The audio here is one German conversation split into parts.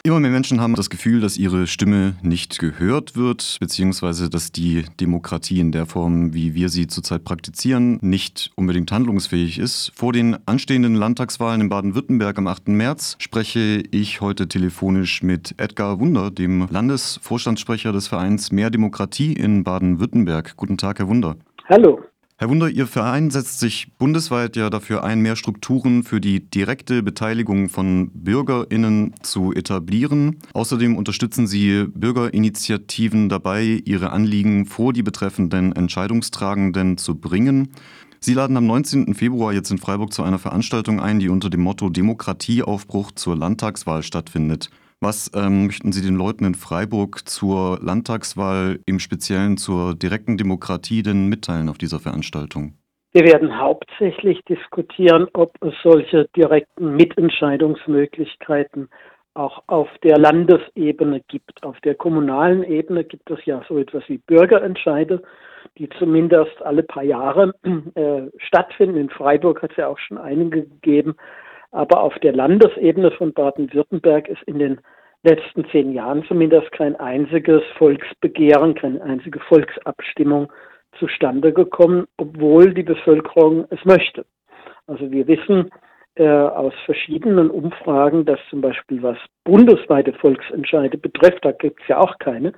Immer mehr Menschen haben das Gefühl, dass ihre Stimme nicht gehört wird, beziehungsweise dass die Demokratie in der Form, wie wir sie zurzeit praktizieren, nicht unbedingt handlungsfähig ist. Vor den anstehenden Landtagswahlen in Baden-Württemberg am 8. März spreche ich heute telefonisch mit Edgar Wunder, dem Landesvorstandssprecher des Vereins Mehr Demokratie in Baden-Württemberg. Guten Tag, Herr Wunder. Hallo. Herr Wunder, Ihr Verein setzt sich bundesweit ja dafür ein, mehr Strukturen für die direkte Beteiligung von BürgerInnen zu etablieren. Außerdem unterstützen Sie Bürgerinitiativen dabei, ihre Anliegen vor die betreffenden Entscheidungstragenden zu bringen. Sie laden am 19. Februar jetzt in Freiburg zu einer Veranstaltung ein, die unter dem Motto Demokratieaufbruch zur Landtagswahl stattfindet. Was möchten Sie den Leuten in Freiburg zur Landtagswahl, im Speziellen zur direkten Demokratie, denn mitteilen auf dieser Veranstaltung? Wir werden hauptsächlich diskutieren, ob es solche direkten Mitentscheidungsmöglichkeiten auch auf der Landesebene gibt. Auf der kommunalen Ebene gibt es ja so etwas wie Bürgerentscheide, die zumindest alle paar Jahre stattfinden. In Freiburg hat es ja auch schon einige gegeben. Aber auf der Landesebene von Baden-Württemberg ist in den letzten 10 Jahren zumindest kein einziges Volksbegehren, keine einzige Volksabstimmung zustande gekommen, obwohl die Bevölkerung es möchte. Also wir wissen aus verschiedenen Umfragen, dass zum Beispiel was bundesweite Volksentscheide betrifft, da gibt es ja auch keine,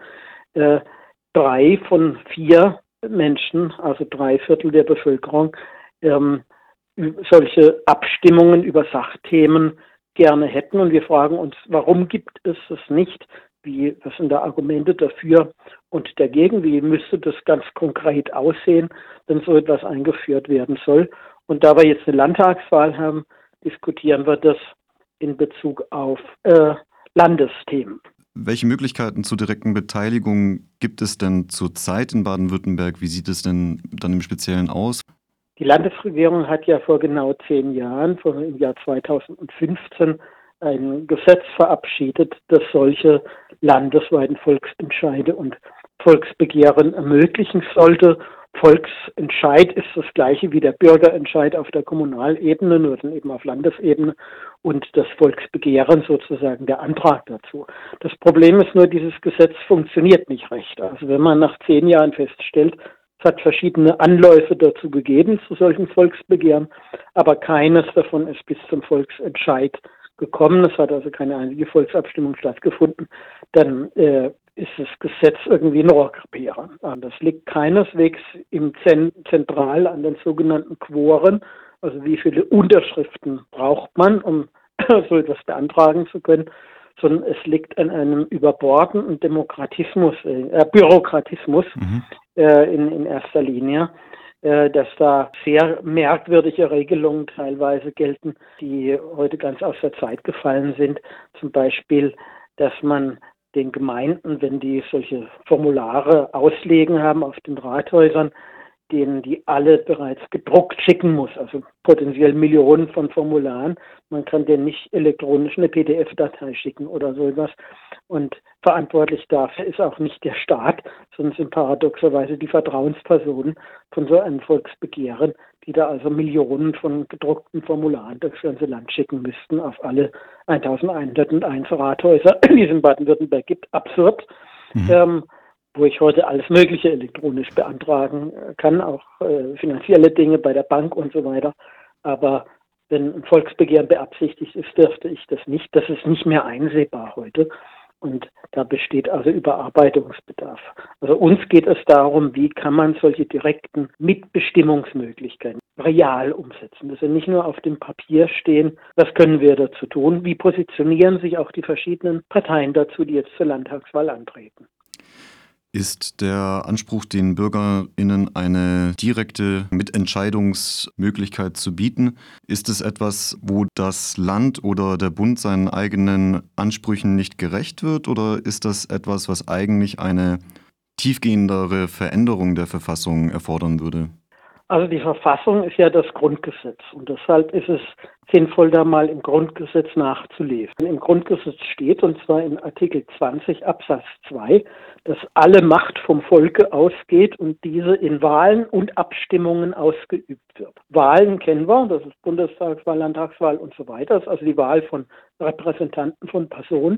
3 von 4 Menschen, also 3/4 der Bevölkerung, solche Abstimmungen über Sachthemen gerne hätten. Und wir fragen uns, warum gibt es das nicht? Was sind da Argumente dafür und dagegen? Wie müsste das ganz konkret aussehen, wenn so etwas eingeführt werden soll? Und da wir jetzt eine Landtagswahl haben, diskutieren wir das in Bezug auf Landesthemen. Welche Möglichkeiten zur direkten Beteiligung gibt es denn zurzeit in Baden-Württemberg? Wie sieht es denn dann im Speziellen aus? Die Landesregierung hat ja vor genau 10 Jahren, im Jahr 2015, ein Gesetz verabschiedet, das solche landesweiten Volksentscheide und Volksbegehren ermöglichen sollte. Volksentscheid ist das gleiche wie der Bürgerentscheid auf der Kommunalebene, nur dann eben auf Landesebene, und das Volksbegehren sozusagen der Antrag dazu. Das Problem ist nur, dieses Gesetz funktioniert nicht recht. Also wenn man nach 10 Jahren feststellt, es hat verschiedene Anläufe dazu gegeben, zu solchen Volksbegehren, aber keines davon ist bis zum Volksentscheid gekommen. Es hat also keine einzige Volksabstimmung stattgefunden. Dann ist das Gesetz irgendwie ein Rohrkrepierer. Das liegt keineswegs zentral an den sogenannten Quoren, also wie viele Unterschriften braucht man, um so etwas beantragen zu können, sondern es liegt an einem überbordenden Bürokratismus in erster Linie, dass da sehr merkwürdige Regelungen teilweise gelten, die heute ganz aus der Zeit gefallen sind. Zum Beispiel, dass man den Gemeinden, wenn die solche Formulare auslegen haben auf den Rathäusern, denen die alle bereits gedruckt schicken muss, also potenziell Millionen von Formularen. Man kann denen nicht elektronisch eine PDF-Datei schicken oder so etwas. Und verantwortlich dafür ist auch nicht der Staat, sondern sind paradoxerweise die Vertrauenspersonen von so einem Volksbegehren, die da also Millionen von gedruckten Formularen durchs ganze Land schicken müssten auf alle 1101 Rathäuser, die es in Baden-Württemberg gibt. Absurd. Wo ich heute alles Mögliche elektronisch beantragen kann, auch finanzielle Dinge bei der Bank und so weiter. Aber wenn ein Volksbegehren beabsichtigt ist, dürfte ich das nicht. Das ist nicht mehr einsehbar heute. Und da besteht also Überarbeitungsbedarf. Also uns geht es darum, wie kann man solche direkten Mitbestimmungsmöglichkeiten real umsetzen. Das sind nicht nur auf dem Papier stehen, was können wir dazu tun, wie positionieren sich auch die verschiedenen Parteien dazu, die jetzt zur Landtagswahl antreten. Ist der Anspruch, den BürgerInnen eine direkte Mitentscheidungsmöglichkeit zu bieten, ist es etwas, wo das Land oder der Bund seinen eigenen Ansprüchen nicht gerecht wird, oder ist das etwas, was eigentlich eine tiefgehendere Veränderung der Verfassung erfordern würde? Also die Verfassung ist ja das Grundgesetz und deshalb ist es sinnvoll, da mal im Grundgesetz nachzulesen. Im Grundgesetz steht, und zwar in Artikel 20 Absatz 2, dass alle Macht vom Volke ausgeht und diese in Wahlen und Abstimmungen ausgeübt wird. Wahlen kennen wir, das ist Bundestagswahl, Landtagswahl und so weiter, das ist also die Wahl von Repräsentanten von Personen.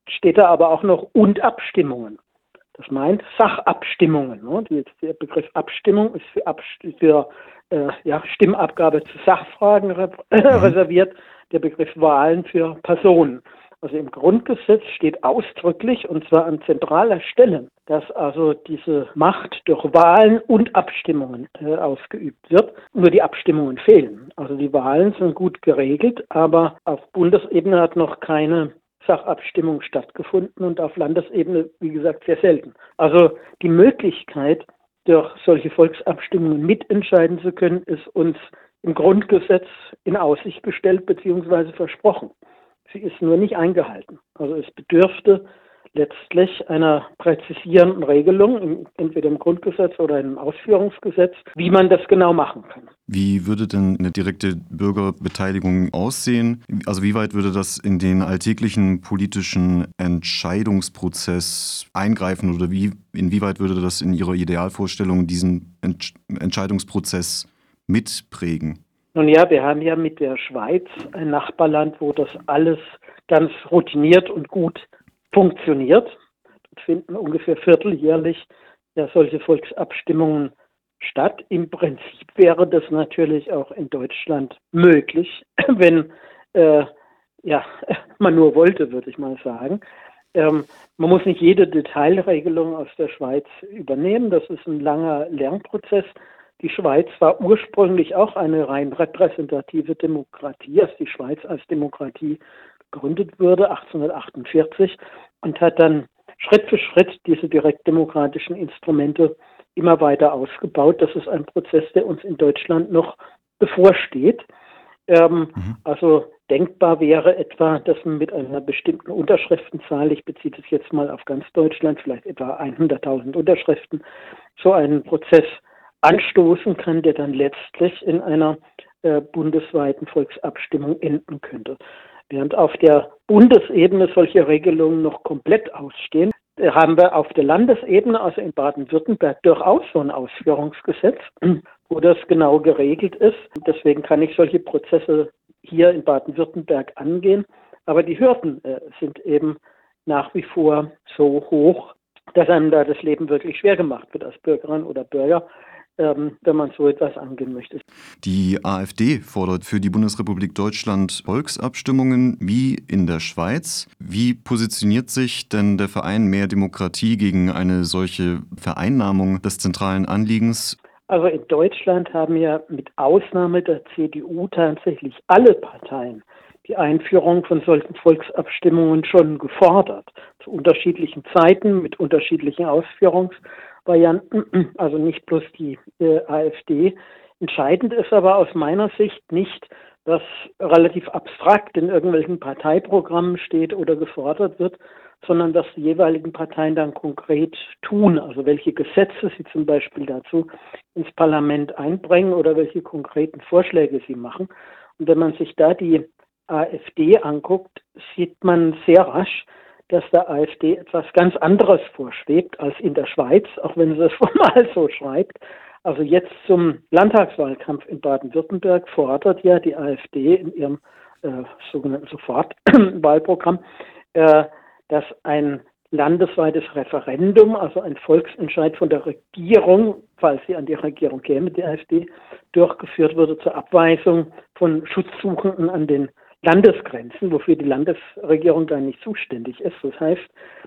steht da aber auch noch und Abstimmungen. Das meint Sachabstimmungen. Ne? Der Begriff Abstimmung ist für Stimmabgabe zu Sachfragen reserviert, der Begriff Wahlen für Personen. Also im Grundgesetz steht ausdrücklich, und zwar an zentraler Stelle, dass also diese Macht durch Wahlen und Abstimmungen ausgeübt wird. Nur die Abstimmungen fehlen. Also die Wahlen sind gut geregelt, aber auf Bundesebene hat noch keine Sachabstimmung stattgefunden und auf Landesebene, wie gesagt, sehr selten. Also die Möglichkeit, durch solche Volksabstimmungen mitentscheiden zu können, ist uns im Grundgesetz in Aussicht gestellt bzw. versprochen. Sie ist nur nicht eingehalten. Also es bedürfte letztlich einer präzisierenden Regelung, entweder im Grundgesetz oder im Ausführungsgesetz, wie man das genau machen kann. Wie würde denn eine direkte Bürgerbeteiligung aussehen? Also wie weit würde das in den alltäglichen politischen Entscheidungsprozess eingreifen oder inwieweit würde das in Ihrer Idealvorstellung diesen Entscheidungsprozess mitprägen? Nun ja, wir haben ja mit der Schweiz ein Nachbarland, wo das alles ganz routiniert und gut funktioniert. Dort finden ungefähr vierteljährlich solche Volksabstimmungen statt. Im Prinzip wäre das natürlich auch in Deutschland möglich, wenn man nur wollte, würde ich mal sagen. Man muss nicht jede Detailregelung aus der Schweiz übernehmen. Das ist ein langer Lernprozess. Die Schweiz war ursprünglich auch eine rein repräsentative Demokratie, als die Schweiz als Demokratie gegründet wurde, 1848, und hat dann Schritt für Schritt diese direktdemokratischen Instrumente immer weiter ausgebaut. Das ist ein Prozess, der uns in Deutschland noch bevorsteht. Also denkbar wäre etwa, dass man mit einer bestimmten Unterschriftenzahl, ich beziehe das jetzt mal auf ganz Deutschland, vielleicht etwa 100.000 Unterschriften, so einen Prozess anstoßen kann, der dann letztlich in einer bundesweiten Volksabstimmung enden könnte. Während auf der Bundesebene solche Regelungen noch komplett ausstehen, haben wir auf der Landesebene, also in Baden-Württemberg, durchaus so ein Ausführungsgesetz, wo das genau geregelt ist. Deswegen kann ich solche Prozesse hier in Baden-Württemberg angehen. Aber die Hürden sind eben nach wie vor so hoch, dass einem da das Leben wirklich schwer gemacht wird als Bürgerin oder Bürger, wenn man so etwas angehen möchte. Die AfD fordert für die Bundesrepublik Deutschland Volksabstimmungen wie in der Schweiz. Wie positioniert sich denn der Verein Mehr Demokratie gegen eine solche Vereinnahmung des zentralen Anliegens? Also in Deutschland haben ja mit Ausnahme der CDU tatsächlich alle Parteien die Einführung von solchen Volksabstimmungen schon gefordert. Zu unterschiedlichen Zeiten, mit unterschiedlichen Ausführungsvarianten, also nicht bloß die AfD. Entscheidend ist aber aus meiner Sicht nicht, was relativ abstrakt in irgendwelchen Parteiprogrammen steht oder gefordert wird, sondern was die jeweiligen Parteien dann konkret tun, also welche Gesetze sie zum Beispiel dazu ins Parlament einbringen oder welche konkreten Vorschläge sie machen. Und wenn man sich da die AfD anguckt, sieht man sehr rasch, dass der AfD etwas ganz anderes vorschwebt als in der Schweiz, auch wenn sie es formal so schreibt. Also jetzt zum Landtagswahlkampf in Baden-Württemberg fordert ja die AfD in ihrem sogenannten Sofortwahlprogramm, dass ein landesweites Referendum, also ein Volksentscheid von der Regierung, falls sie an die Regierung käme, die AfD, durchgeführt würde zur Abweisung von Schutzsuchenden an den Landesgrenzen, wofür die Landesregierung gar nicht zuständig ist. Das heißt,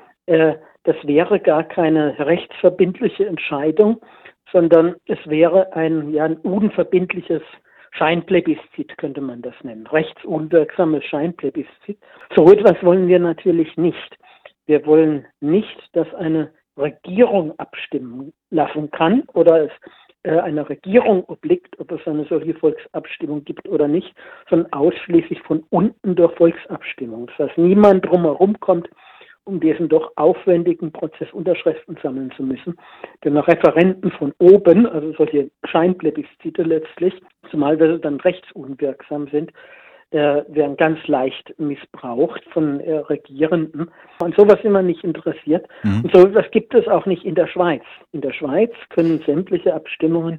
das wäre gar keine rechtsverbindliche Entscheidung, sondern es wäre ein unverbindliches Scheinplebiscit, könnte man das nennen. Rechtsunwirksames Scheinplebiscit. So etwas wollen wir natürlich nicht. Wir wollen nicht, dass eine Regierung abstimmen lassen kann oder es einer Regierung obliegt, ob es eine solche Volksabstimmung gibt oder nicht, sondern ausschließlich von unten durch Volksabstimmung. Das heißt, niemand drumherum kommt, um diesen doch aufwendigen Prozess Unterschriften sammeln zu müssen. Denn Referenden von oben, also solche Scheinplebiscite letztlich, zumal wir dann rechtsunwirksam sind, werden ganz leicht missbraucht von Regierenden. Und sowas sind wir nicht interessiert. Und so etwas gibt es auch nicht in der Schweiz. In der Schweiz können sämtliche Abstimmungen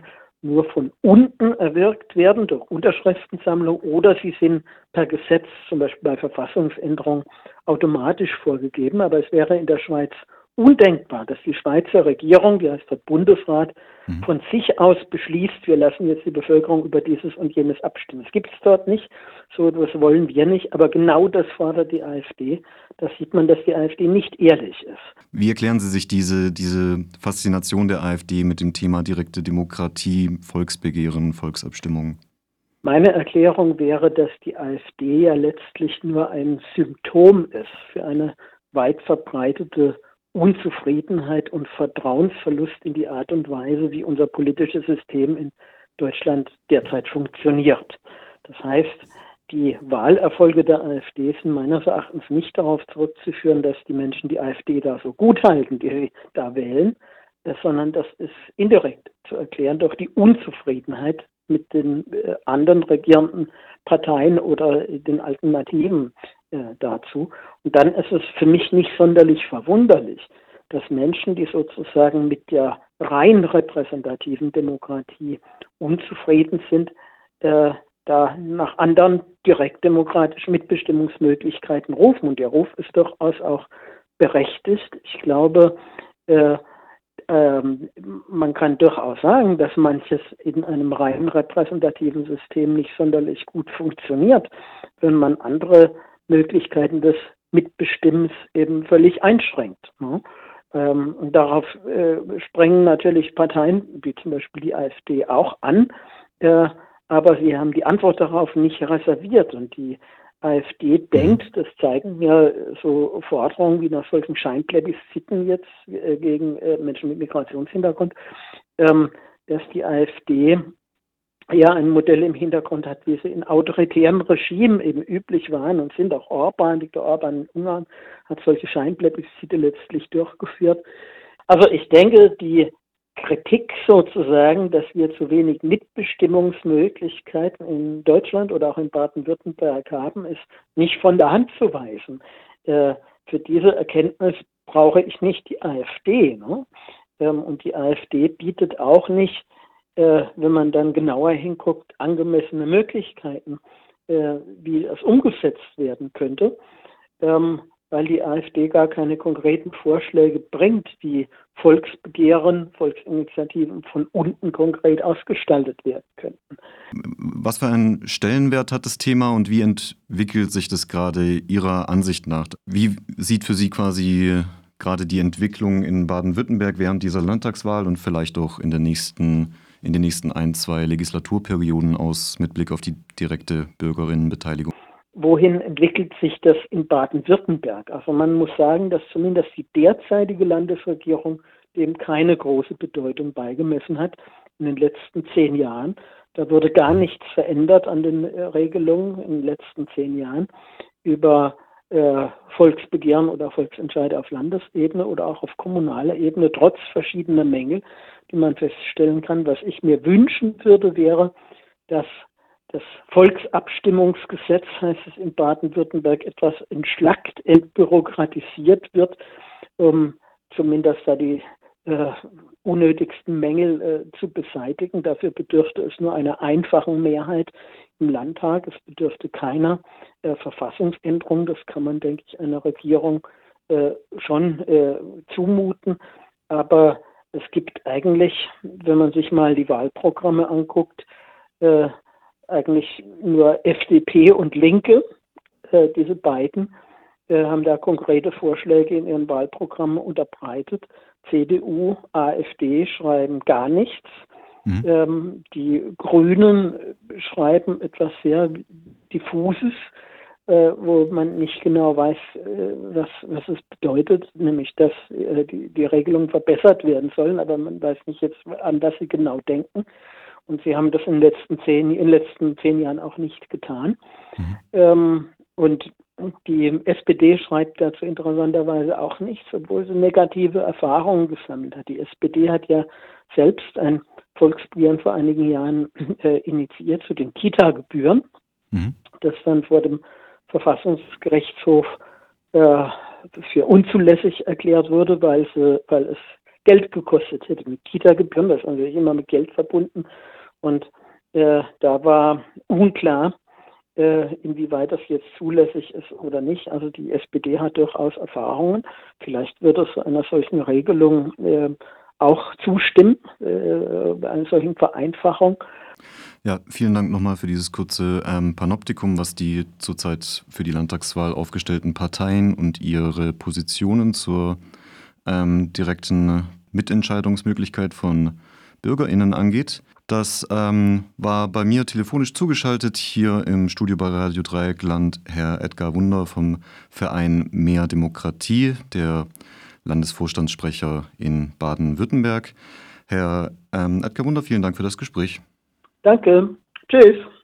nur von unten erwirkt werden durch Unterschriftensammlung oder sie sind per Gesetz, zum Beispiel bei Verfassungsänderung, automatisch vorgegeben. Aber es wäre in der Schweiz undenkbar, dass die Schweizer Regierung, die heißt der Bundesrat, von sich aus beschließt, wir lassen jetzt die Bevölkerung über dieses und jenes abstimmen. Das gibt es dort nicht, so etwas wollen wir nicht, aber genau das fordert die AfD. Da sieht man, dass die AfD nicht ehrlich ist. Wie erklären Sie sich diese Faszination der AfD mit dem Thema direkte Demokratie, Volksbegehren, Volksabstimmungen? Meine Erklärung wäre, dass die AfD ja letztlich nur ein Symptom ist für eine weit verbreitete Unzufriedenheit und Vertrauensverlust in die Art und Weise, wie unser politisches System in Deutschland derzeit funktioniert. Das heißt, die Wahlerfolge der AfD sind meines Erachtens nicht darauf zurückzuführen, dass die Menschen die AfD da so gut halten, die sie da wählen, sondern das ist indirekt zu erklären durch die Unzufriedenheit mit den anderen regierenden Parteien oder den Alternativen dazu. Und dann ist es für mich nicht sonderlich verwunderlich, dass Menschen, die sozusagen mit der rein repräsentativen Demokratie unzufrieden sind, da nach anderen direktdemokratischen Mitbestimmungsmöglichkeiten rufen. Und der Ruf ist durchaus auch berechtigt. Ich glaube, man kann durchaus sagen, dass manches in einem rein repräsentativen System nicht sonderlich gut funktioniert, wenn man andere Möglichkeiten des Mitbestimmens eben völlig einschränkt. Ne? Und darauf springen natürlich Parteien, wie zum Beispiel die AfD, auch an, aber sie haben die Antwort darauf nicht reserviert. Und die AfD denkt, das zeigen mir so Forderungen wie nach solchen Scheinplebisciten jetzt gegen Menschen mit Migrationshintergrund, dass die AfD ja ein Modell im Hintergrund hat, wie sie in autoritären Regimen eben üblich waren und sind. Auch Viktor Orban in Ungarn hat solche Scheinplebiscite letztlich durchgeführt. Also ich denke, die Kritik sozusagen, dass wir zu wenig Mitbestimmungsmöglichkeiten in Deutschland oder auch in Baden-Württemberg haben, ist nicht von der Hand zu weisen. Für diese Erkenntnis brauche ich nicht die AfD. Ne? Und die AfD bietet auch nicht, wenn man dann genauer hinguckt, angemessene Möglichkeiten, wie das umgesetzt werden könnte, weil die AfD gar keine konkreten Vorschläge bringt, wie Volksbegehren, Volksinitiativen von unten konkret ausgestaltet werden könnten. Was für einen Stellenwert hat das Thema und wie entwickelt sich das gerade Ihrer Ansicht nach? Wie sieht für Sie quasi gerade die Entwicklung in Baden-Württemberg während dieser Landtagswahl und vielleicht auch in den nächsten 1-2 Legislaturperioden aus mit Blick auf die direkte Bürgerinnenbeteiligung? Wohin entwickelt sich das in Baden-Württemberg? Also man muss sagen, dass zumindest die derzeitige Landesregierung dem keine große Bedeutung beigemessen hat in den letzten 10 Jahren. Da wurde gar nichts verändert an den Regelungen in den letzten 10 Jahren über Volksbegehren oder Volksentscheide auf Landesebene oder auch auf kommunaler Ebene, trotz verschiedener Mängel, die man feststellen kann. Was ich mir wünschen würde, wäre, dass das Volksabstimmungsgesetz, heißt es in Baden-Württemberg, etwas entschlackt, entbürokratisiert wird, um zumindest da die unnötigsten Mängel zu beseitigen. Dafür bedürfte es nur einer einfachen Mehrheit im Landtag. Es bedürfte keiner Verfassungsänderung. Das kann man, denke ich, einer Regierung schon zumuten. Aber es gibt eigentlich, wenn man sich mal die Wahlprogramme anguckt, eigentlich nur FDP und Linke, diese beiden, haben da konkrete Vorschläge in ihren Wahlprogrammen unterbreitet. CDU, AfD schreiben gar nichts. Die Grünen schreiben etwas sehr Diffuses, wo man nicht genau weiß, was es bedeutet, nämlich dass die Regelungen verbessert werden sollen, aber man weiß nicht jetzt, an was sie genau denken. Und sie haben das in den letzten 10 Jahren auch nicht getan. Und die SPD schreibt dazu interessanterweise auch nichts, obwohl sie negative Erfahrungen gesammelt hat. Die SPD hat ja selbst ein Volksbegehren vor einigen Jahren initiiert zu den Kita-Gebühren, das dann vor dem Verfassungsgerichtshof für unzulässig erklärt wurde, weil es Geld gekostet hätte. Mit Kita-Gebühren, das ist natürlich immer mit Geld verbunden. Und da war unklar, inwieweit das jetzt zulässig ist oder nicht. Also die SPD hat durchaus Erfahrungen. Vielleicht wird es einer solchen Regelung auch zustimmen, einer solchen Vereinfachung. Ja, vielen Dank nochmal für dieses kurze Panoptikum, was die zurzeit für die Landtagswahl aufgestellten Parteien und ihre Positionen zur direkten Mitentscheidungsmöglichkeit von BürgerInnen angeht. Das war bei mir telefonisch zugeschaltet hier im Studio bei Radio Dreieckland Herr Edgar Wunder vom Verein Mehr Demokratie, der Landesvorstandssprecher in Baden-Württemberg. Herr Edgar Wunder, vielen Dank für das Gespräch. Danke. Tschüss.